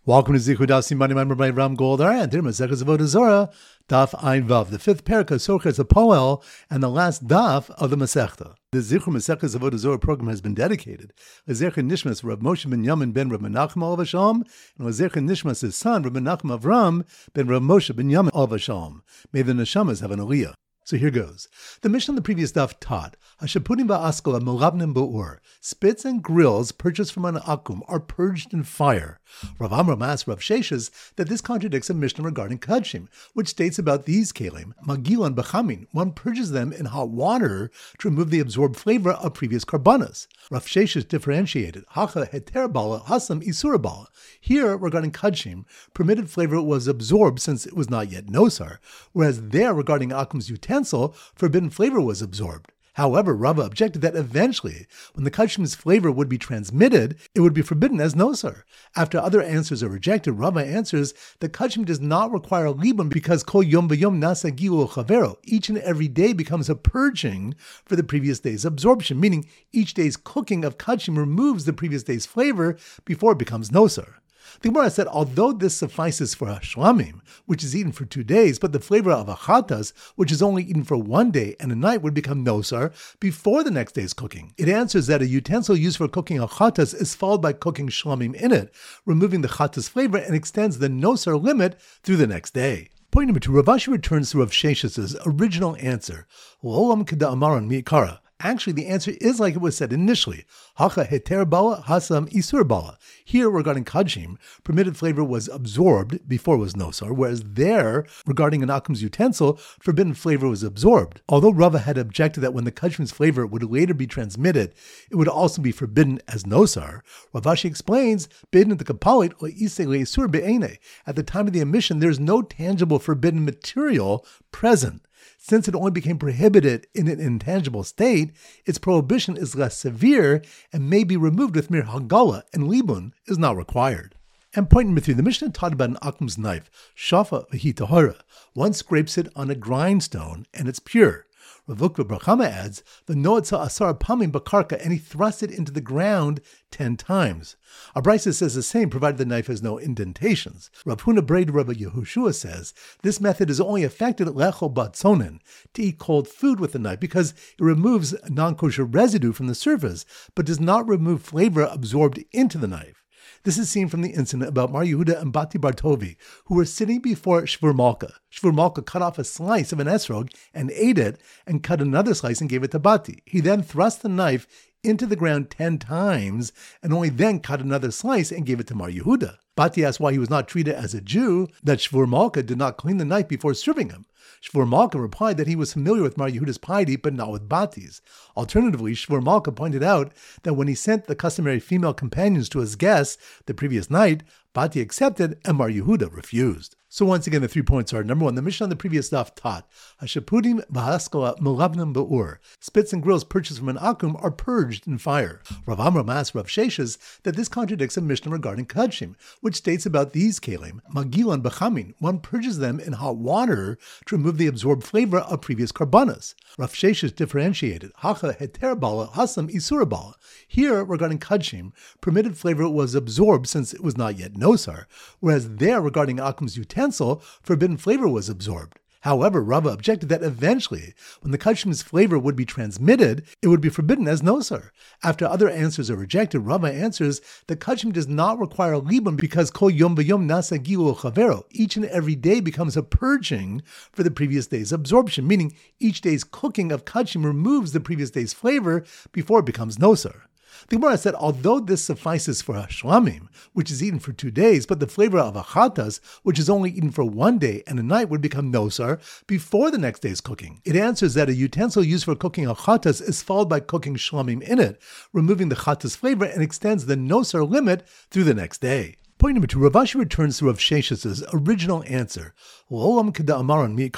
Welcome to Zichud Daf Money Member by Ram Goldar and Masechus Avodah Zorah, Daf Ein Vav, the fifth parak of Sochas Poel, and the last daf of the Masechta. The Zichud Masechus Avodah Zorah program has been dedicated Lezecher Nishmas Rav Moshe ben Yamin ben Rav Menachem Olav Hashem, and Lezecher Nishmas his son Rav Menachem Avram ben Rav Moshe ben Yamin Olav Hashem. May the neshamas have an aliyah. So here goes. The Mishnah on the previous daf taught, Hashapunim ba'askala melabnim ba'ur, spits and grills purchased from an akum are purged in fire. Rav Amram asked Rav Sheshes that this contradicts a Mishnah regarding kadshim, which states about these kalim, magilan b'chamin, one purges them in hot water to remove the absorbed flavor of previous karbanas. Rav Sheshes differentiated, hacha heter bala, hasam isura bala. Here, regarding kadshim, permitted flavor was absorbed since it was not yet nosar, whereas there, regarding akum's utensil, forbidden flavor was absorbed. However, Rava objected that eventually, when the kadshim's flavor would be transmitted, it would be forbidden as nosar. After other answers are rejected, Rava answers that kadshim does not require libun because kol yom v'yom nasa gilu chavero. Each and every day becomes a purging for the previous day's absorption, meaning each day's cooking of kadshim removes the previous day's flavor before it becomes nosar. The Gemara said, although this suffices for hashlamim, which is eaten for 2 days, but the flavor of achatas, which is only eaten for 1 day and a night, would become nosar before the next day's cooking. It answers that a utensil used for cooking achatas is followed by cooking shlamim in it, removing the chatas flavor and extends the nosar limit through the next day. Point number 2, Rav Ashi returns to Rav Shesh's original answer, L'olam k'da amaran mi'ikara. Actually, the answer is like it was said initially. Hacha heter bala, hasam isur bala. Here, regarding kadshim, permitted flavor was absorbed before it was nosar, whereas there, regarding an akum's utensil, forbidden flavor was absorbed. Although Rava had objected that when the kadshim's flavor would later be transmitted, it would also be forbidden as nosar, Rav Ashi explains, bidden at the kapalit or isei le'isur be'ene. At the time of the emission, there is no tangible forbidden material present. Since it only became prohibited in an intangible state, its prohibition is less severe and may be removed with mere hagala, and libun is not required. And point number 3, the Mishnah taught about an akum's knife, shafa v'hi tahora. One scrapes it on a grindstone and it's pure. Rav Ukva bar Chama adds, the noatza asar pamim bakarka, and he thrust it into the ground 10 times. Abraisa says the same, provided the knife has no indentations. Rav Huna Braid Rabbi Yehoshua says, this method is only effective at lechol batzonin, to eat cold food with the knife, because it removes non-kosher residue from the surface, but does not remove flavor absorbed into the knife. This is seen from the incident about Mar Yehuda and Bati Bartovi, who were sitting before Shvur Malka. Shvur Malka cut off a slice of an esrog and ate it, and cut another slice and gave it to Bati. He then thrust the knife into the ground 10 times, and only then cut another slice and gave it to Mar Yehuda. Bati asked why he was not treated as a Jew, that Shvur Malka did not clean the knife before serving him. Shvur Malka replied that he was familiar with Mar Yehuda's piety, but not with Bati's. Alternatively, Shvur Malka pointed out that when he sent the customary female companions to his guests the previous night, Bati accepted and Mar Yehuda refused. So once again, the 3 points are, number 1, the Mishnah on the previous daf taught, Hashapudim v'haskala melabnim ba'ur, spits and grills purchased from an akum are purged in fire. Rav Amram asked Rav Sheshes that this contradicts a Mishnah regarding kadshim, which states about these kalim, magilan b'chamin, one purges them in hot water to remove the absorbed flavor of previous karbanas. Rav Sheshes differentiated, hacha heter bala, hasam isura bala. Here, regarding kadshim, permitted flavor was absorbed since it was not yet nosar, whereas there, regarding akum's utensil, forbidden flavor was absorbed. However, Rava objected that eventually, when the kadshim's flavor would be transmitted, it would be forbidden as nosar. After other answers are rejected, Rava answers that kadshim does not require libun because kol yom v'yom nasa gilu chavero. Each and every day becomes a purging for the previous day's absorption, meaning each day's cooking of kadshim removes the previous day's flavor before it becomes nosar. The Gemara said, although this suffices for hashlamim, which is eaten for 2 days, but the flavor of achatas, which is only eaten for 1 day and a night, would become nosar before the next day's cooking. It answers that a utensil used for cooking achatas is followed by cooking shlamim in it, removing the chatas flavor and extends the nosar limit through the next day. Point number 2, Rav Ashi returns to Rav Shesh's original answer, L'olam k'da amaran mi'ikara.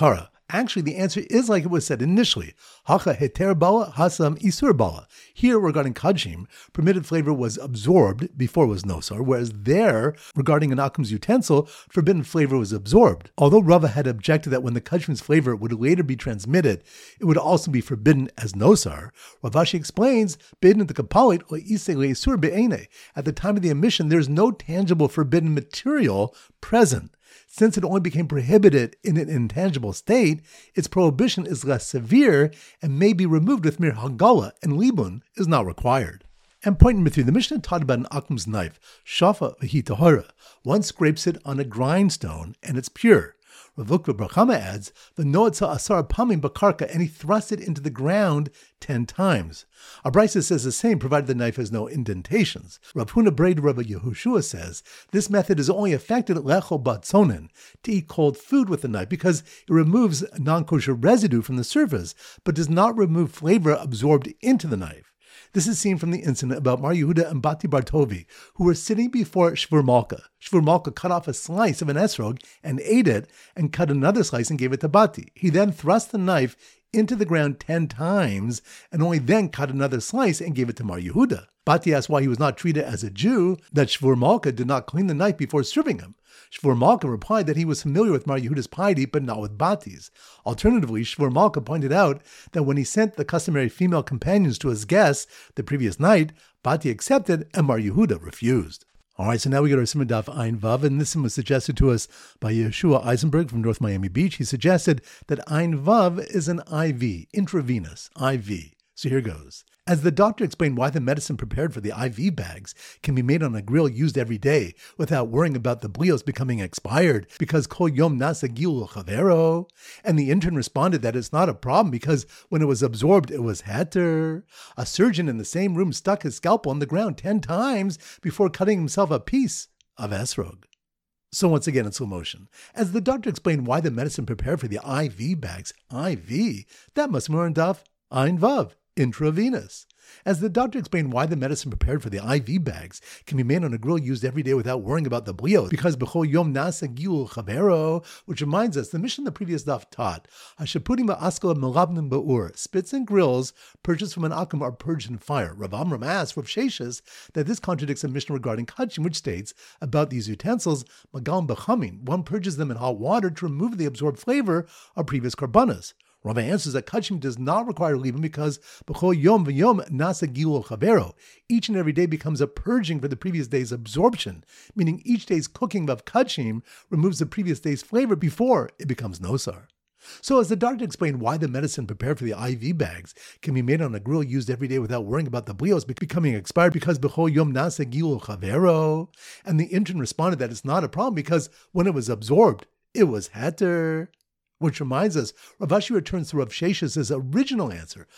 Actually, the answer is like it was said initially. Hacha heter bala, hasam isur bala. Here, regarding kachim, permitted flavor was absorbed before it was nosar, whereas there, regarding an akum's utensil, forbidden flavor was absorbed. Although Rava had objected that when the kachim's flavor would later be transmitted, it would also be forbidden as nosar, Rav Ashi explains, bidden at the kapalit or ise leisur be'ene. At the time of the emission, there is no tangible forbidden material present. Since it only became prohibited in an intangible state, its prohibition is less severe and may be removed with mere hagala, and libun is not required. And point number 3, the Mishnah taught about an akum's knife, shafa v'hi tahara. One scrapes it on a grindstone and it's pure. Rav Ukva bar Chama adds, "V'noatza asar pamim bakarka," and he thrust it into the ground 10 times. Our Brisa says the same, provided the knife has no indentations. Rav Huna Braid Rabbi Yehoshua says this method is only effective at lechol batzonin, to eat cold food with the knife, because it removes non-kosher residue from the surface, but does not remove flavor absorbed into the knife. This is seen from the incident about Mar Yehuda and Bati Bartovi, who were sitting before Shvur Malka. Shvur Malka cut off a slice of an esrog and ate it, and cut another slice and gave it to Bati. He then thrust the knife into the ground 10 times, and only then cut another slice and gave it to Mar Yehuda. Bati asked why he was not treated as a Jew, that Shvur Malka did not clean the knife before serving him. Shvur Malka replied that he was familiar with Mar Yehuda's piety, but not with Bati's. Alternatively, Shvur Malka pointed out that when he sent the customary female companions to his guests the previous night, Bati accepted and Mar Yehuda refused. All right, so now we get our Simon Daf Ayin Vav, and this was suggested to us by Yeshua Eisenberg from North Miami Beach. He suggested that Ayin Vav is an IV, intravenous, IV. So here goes. As the doctor explained why the medicine prepared for the IV bags can be made on a grill used every day without worrying about the blios becoming expired because kol yom nasa gil chavero, and the intern responded that it's not a problem because when it was absorbed, it was heter. A surgeon in the same room stuck his scalpel on the ground 10 times before cutting himself a piece of esrog. So once again in slow motion, as the doctor explained why the medicine prepared for the IV bags, IV, that must be more in Daf Ayin Vav, intravenous. As the doctor explained why the medicine prepared for the IV bags can be made on a grill used every day without worrying about the blios, because b'chol yom nasa gil chavero, which reminds us, the mission in the previous daf taught, hashapudim ba'askala melabnim ba'ur, spits and grills purchased from an akum are purged in fire. Rav Amram asked Rav Sheshes that this contradicts a mission regarding kachim, which states about these utensils, magal b'chamin, one purges them in hot water to remove the absorbed flavor of previous karbanas. Rava answers that kachim does not require leaving because b'chol yom v'yom nasa gilul chavero. Each and every day becomes a purging for the previous day's absorption, meaning each day's cooking of kachim removes the previous day's flavor before it becomes nosar. So as the doctor explained why the medicine prepared for the IV bags can be made on a grill used every day without worrying about the blios becoming expired because b'chol yom nasa gilul chavero, and the intern responded that it's not a problem because when it was absorbed, it was heter. Which reminds us, Rav Ashi returns to Rav Sheshes' original answer.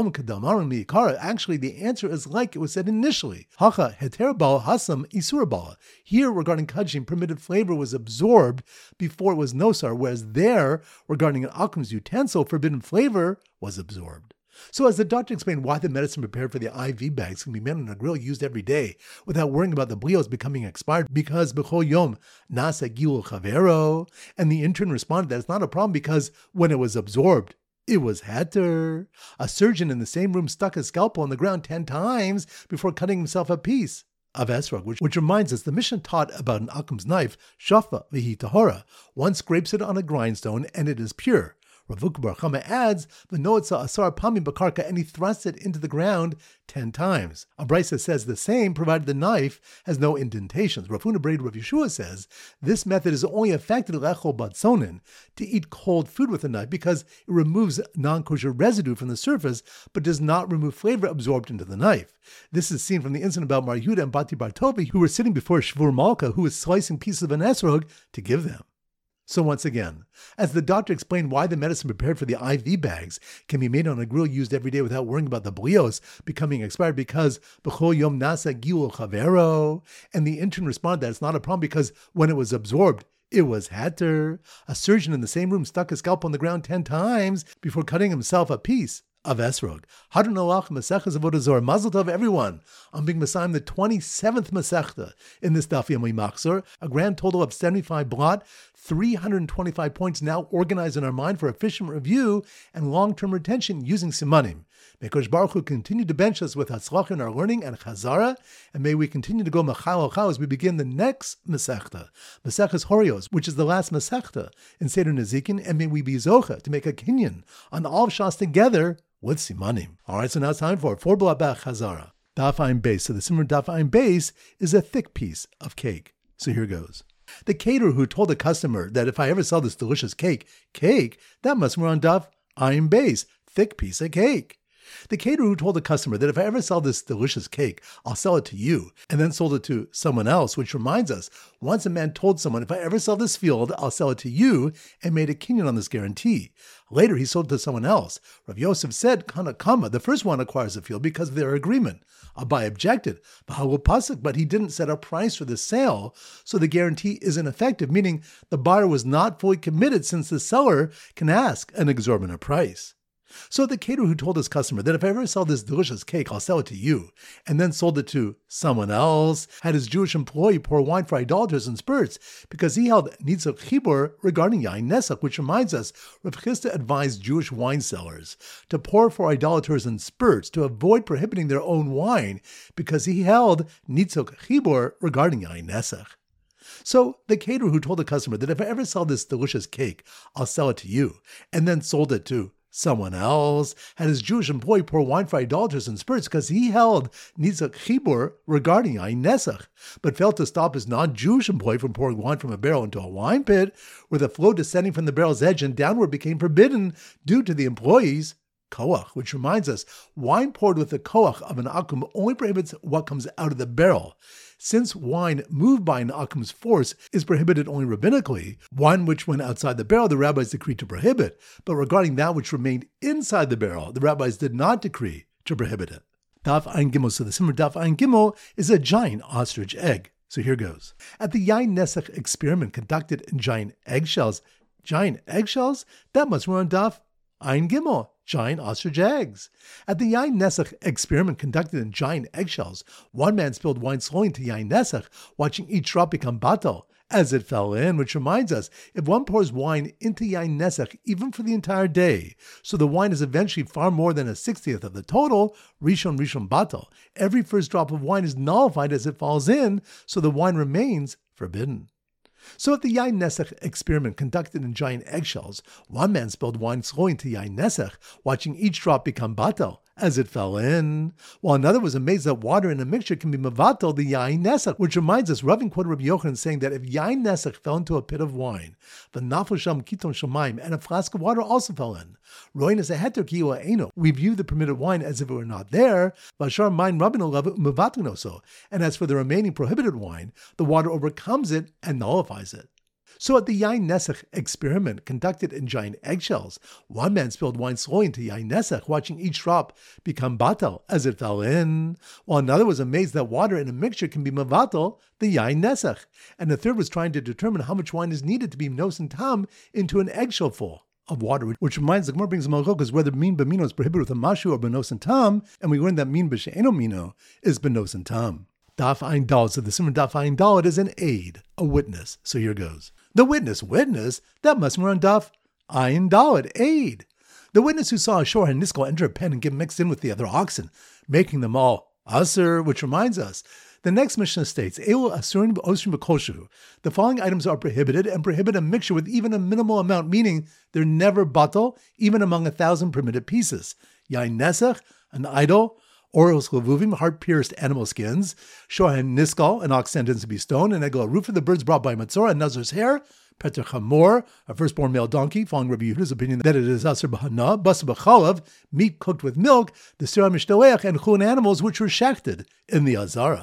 Actually, the answer is like it was said initially. Hacha heter bala hasam isur bala. Here, regarding kachim, permitted flavor was absorbed before it was nosar, whereas there, regarding an akum's utensil, forbidden flavor was absorbed. So as the doctor explained why the medicine prepared for the IV bags can be made on a grill used every day without worrying about the blios becoming expired because b'chol yom nasa gilul chavero, and the intern responded that it's not a problem because when it was absorbed, it was heter. A surgeon in the same room stuck his scalpel on the ground 10 times before cutting himself a piece of esrog, which reminds us, the Mishnah taught about an akum's knife, shafa v'hi tahora. One scrapes it on a grindstone and it is pure. Rav Ukva bar Chama adds, "V'noatza asar pamim bakarka," and he thrusts it into the ground 10 times. A Brisa says the same, provided the knife has no indentations. Rav Huna Braid Rav Yeshua says this method is only effective lechol batzonin, to eat cold food with a knife, because it removes non-kosher residue from the surface, but does not remove flavor absorbed into the knife. This is seen from the incident about Mar Yehuda and Bati Bartovi, who were sitting before Shvur Malka, who was slicing pieces of an esrog to give them. So once again, as the doctor explained why the medicine prepared for the IV bags can be made on a grill used every day without worrying about the blios becoming expired because b'chol yom nasa gilul chavero, and the intern responded that it's not a problem because when it was absorbed, it was heter. A surgeon in the same room stuck his scalpel on the ground 10 times before cutting himself a piece of Esrog. Hadron Olach Masechtas Avodah Zarah. Mazel Tov, everyone, on being Messiah the 27th Masechta in this Daf Yomi Machzor. A grand total of 75 blot, 325 points now organized in our mind for efficient review and long-term retention using Simanim. May Kosh Baruch Hu continue to bench us with Hatzlach in our learning and Chazara, and may we continue to go Machal Achal as we begin the next Masechta, Maseches Horios, which is the last Masechta in Seder Nezikin, and may we be Zocha to make a kinyan on all of Shas together with Simanim. All right, so now it's time for 4 Blot Bach Chazara. Daf Ayin Beis. So the Simmer Daf Ayin Beis is a thick piece of cake. So here goes. The caterer who told the customer that if I ever sell this delicious cake, that must be on Daf Ayin Beis, thick piece of cake. The caterer who told the customer that if I ever sell this delicious cake, I'll sell it to you, and then sold it to someone else, which reminds us, once a man told someone, if I ever sell this field, I'll sell it to you, and made a kinyan on this guarantee. Later, he sold it to someone else. Rav Yosef said, Kana Kama, the first one acquires the field because of their agreement. Abai objected, but he didn't set a price for the sale, so the guarantee isn't effective, meaning the buyer was not fully committed since the seller can ask an exorbitant price. So the caterer who told his customer that if I ever sell this delicious cake, I'll sell it to you, and then sold it to someone else, had his Jewish employee pour wine for idolaters and spirits, because he held Nitzach Chibur regarding Yain Nesach, which reminds us, Rav Chisda advised Jewish wine sellers to pour for idolaters and spirits to avoid prohibiting their own wine, because he held Nitzach Chibur regarding Yain Nesach. So the caterer who told the customer that if I ever sell this delicious cake, I'll sell it to you, and then sold it to someone else, had his Jewish employee pour wine for idolaters and spirits because he held Nitzach Chibur regarding Yain Nesach, but failed to stop his non-Jewish employee from pouring wine from a barrel into a wine pit, where the flow descending from the barrel's edge and downward became forbidden due to the employee's koach, which reminds us, wine poured with the koach of an akum only prohibits what comes out of the barrel. Since wine moved by an akum's force is prohibited only rabbinically, wine which went outside the barrel the rabbis decreed to prohibit, but regarding that which remained inside the barrel, the rabbis did not decree to prohibit it. Daf Ayin Gimel. So the Simmer Daf Ayin Gimel is a giant ostrich egg. So here goes. At the Yain Nesach experiment conducted in giant eggshells, that must run Daf Ayin Gimel, giant ostrich eggs. At the Yain Nesach experiment conducted in giant eggshells, one man spilled wine slowly into Yain Nesach, watching each drop become batal as it fell in, which reminds us, if one pours wine into Yain Nesach, even for the entire day, so the wine is eventually far more than a 60th of the total, Rishon batal, every first drop of wine is nullified as it falls in, so the wine remains forbidden. So at the Yain Nesach experiment conducted in giant eggshells, one man spilled wine slowly into Yain Nesach, watching each drop become batal as it fell in, while another was amazed that water in a mixture can be mevatel the Yain Nesach, which reminds us, Rav quoted Rabbi Yochanan saying that if Yain Nesach fell into a pit of wine, v'nafel sham kiton shamayim, and a flask of water also fell in, roin as a heter ki eno, we view the permitted wine as if it were not there, v'ashar mayin rabino lev mevateno so, and as for the remaining prohibited wine, the water overcomes it and nullifies it. So at the Yain Nesach experiment conducted in giant eggshells, one man spilled wine slowly into Yain Nesach, watching each drop become batal as it fell in, while another was amazed that water in a mixture can be mevatel the Yain Nesach, and the third was trying to determine how much wine is needed to be nos and tam into an eggshell full of water, which reminds the Gemara brings a malchok whether min b'mino is prohibited with a mashu or benos and tam, and we learned that min b'she'eno mino is benos and tam. Daf Ayin Dalet. So the Simmer Daf Ayin Dalet is an aid, a witness. So here goes. The witness, that must be on Daf Ayin Dalet, aid. The witness who saw a shor and niskal enter a pen and get mixed in with the other oxen, making them all asur, which reminds us, the next Mishnah states, Elu asurin b'osrin b'koshu. The following items are prohibited and prohibit a mixture with even a minimal amount, meaning they're never batal, even among 1,000 permitted pieces. Yain Nesach, an idol, Oros levuvim, heart-pierced animal skins, shohen niskal, an ox sentenced to be stoned, and egel, a root for the birds brought by Matzorah, and Nazar's hair, Peter Chamor, a firstborn male donkey, following Rabbi Yehuda's opinion that it is Asr B'Hana, Basa B'Chalav, meat cooked with milk, the Sirah Mishtoleach, and chulin animals which were shechted in the Azara.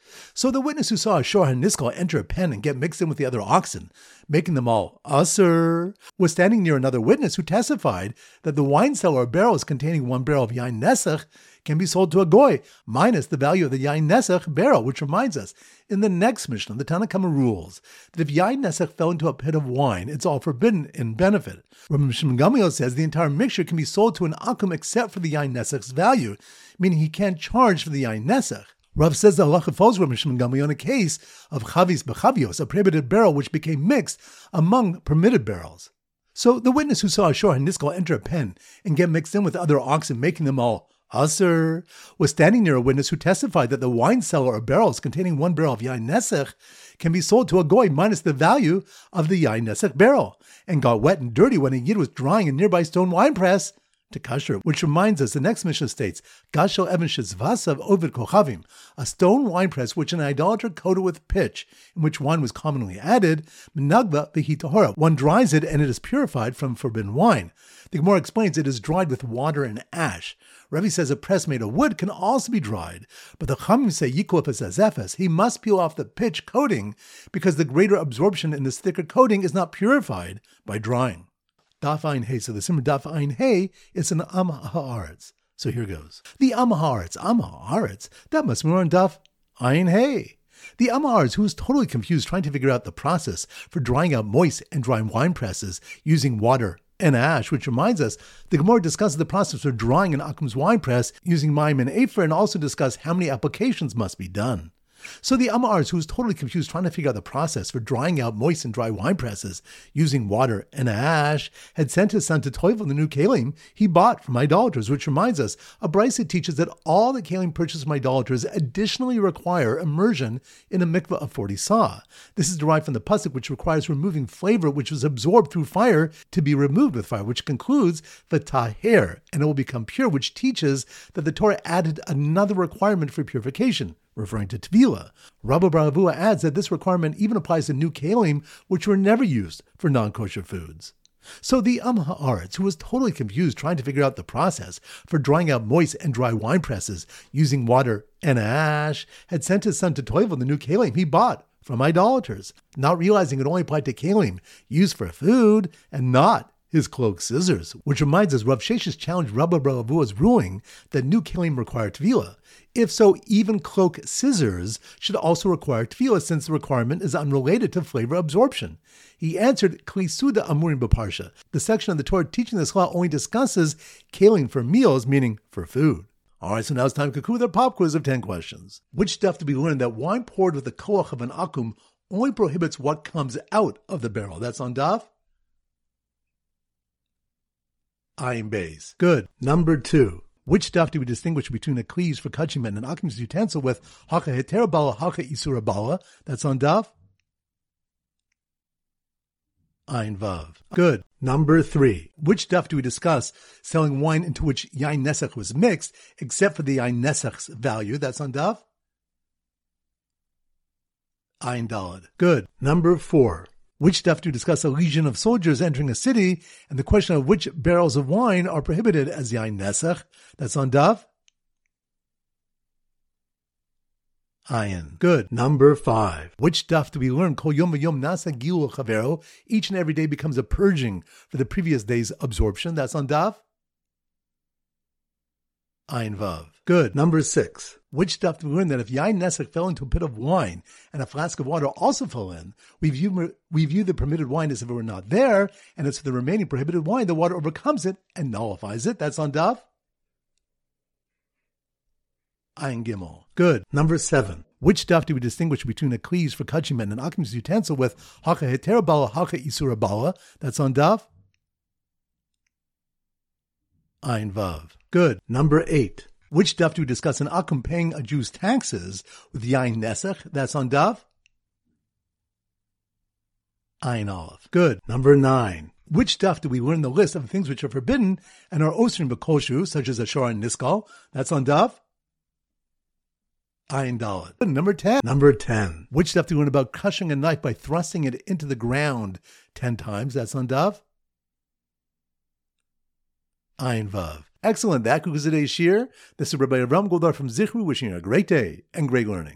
So the witness who saw a shor haniskal enter a pen and get mixed in with the other oxen, making them all asur, was standing near another witness who testified that the wine cellar or barrels containing 1 barrel of yain nesach can be sold to a goy, minus the value of the yain nesach barrel, which reminds us, in the next Mishnah, the Tanna Kama rules that if yain nesach fell into a pit of wine, it's all forbidden in benefit. Rabbi Shimon Gamliel says the entire mixture can be sold to an akum except for the yain nesach's value, meaning he can't charge for the yain nesach. Rav says the halacha falls Rabbi Shimon Gamliel on a case of chavis bechavios, a prohibited barrel which became mixed among permitted barrels. So the witness who saw a shor haniskal enter a pen and get mixed in with other oxen, making them all asur, was standing near a witness who testified that the wine cellar or barrels containing 1 barrel of yain nesach can be sold to a goy minus the value of the yain nesach barrel, and got wet and dirty when a yid was drying a nearby stone wine press to kasher, which reminds us the next Mishnah states, Gashel Evan Shizvasav Ovid Kochavim, a stone wine press which an idolater coated with pitch, in which wine was commonly added, Menagba Vihitahora. One dries it and it is purified from forbidden wine. The Gemara explains it is dried with water and ash. Rebbe says a press made of wood can also be dried, but the Chamim say Yiklefes Azefes, he must peel off the pitch coating because the greater absorption in this thicker coating is not purified by drying. Daf Ayin Hey. So the Simmer Daf Ayin Hey is an Am Haaretz. So here goes. The Am Haaretz, that must be on Daf Ayin Hey. The Am Haaretz, who is totally confused trying to figure out the process for drying out moist and dry wine presses using water and ash, which reminds us, the Gemara discusses the process for drying an akum's wine press using mayim and afer, and also discuss how many applications must be done. So the Am Haaretz, who was totally confused trying to figure out the process for drying out moist and dry wine presses using water and ash, had sent his son to Toivel the new kelim he bought from idolaters, which reminds us, a brisa teaches that all the kelim purchased from idolaters additionally require immersion in a mikveh of 40 sah. This is derived from the pasuk, which requires removing flavor which was absorbed through fire to be removed with fire, which concludes v'taher, and it will become pure, which teaches that the Torah added another requirement for purification, referring to Tvila. Rabbi Bar Avua adds that this requirement even applies to new kelim, which were never used for non-kosher foods. So the Am Haaretz, who was totally confused trying to figure out the process for drying out moist and dry wine presses using water and ash, had sent his son to Toivel the new kelim he bought from idolaters, not realizing it only applied to kelim used for food and not his cloak scissors, which reminds us Rav Sheshes challenged Rabbi Bar Avua's ruling that new kelim require tvila. If so, even cloak scissors should also require tvila, since the requirement is unrelated to flavor absorption. He answered, Kli Suda Amurim B'Parsha. The section of the Torah teaching this law only discusses kelim for meals, meaning for food. All right, so now it's time to conclude with our pop quiz of 10 questions. Which stuff do we learn that wine poured with the koach of an akum only prohibits what comes out of the barrel? That's on Daf Ayin Beis. Good. Number 2. Which stuff do we distinguish between a kli for kachim and an akum's utensil with haka heter bala, haka isura bala? That's on Daf Ayin Vav. Good. Number 3. Which stuff do we discuss selling wine into which yain nesach was mixed, except for the yain nesach's value? That's on Daf Ayin Daled. Good. Number 4. Which stuff do we discuss a legion of soldiers entering a city, and the question of which barrels of wine are prohibited as yain nesach? That's on Daf Ayin. Good. Number 5. Which stuff do we learn? Kol yom v'yom nasa gilu chavero. Each and every day becomes a purging for the previous day's absorption. That's on Daf Ayin Vav. Good. Number 6. Which stuff do we learn that if yain nesach fell into a pit of wine and a flask of water also fell in, we view the permitted wine as if it were not there, and it's the remaining prohibited wine, the water overcomes it and nullifies it. That's on Daf Ayin Gimel. Good. Number 7. Which stuff do we distinguish between a kli for kachim and an akum's utensil with haka heter bala, haka isura bala? That's on Daf Ayin Vav. Good. Number 8. Which stuff do we discuss an akum paying a Jew's taxes with yain nesach? That's on Daf Ayin Aleph. Good. Number 9. Which stuff do we learn the list of things which are forbidden and are osrim b'koshu, such as a shor and niskal? That's on Daf Ayin Daled. Number 10. Number 10. Which stuff do we learn about crushing a knife by thrusting it into the ground 10 times? That's on Daf Ayin Vav. Excellent. That concludes today's shir. This is Rabbi Avram Goldar from Zichru, wishing you a great day and great learning.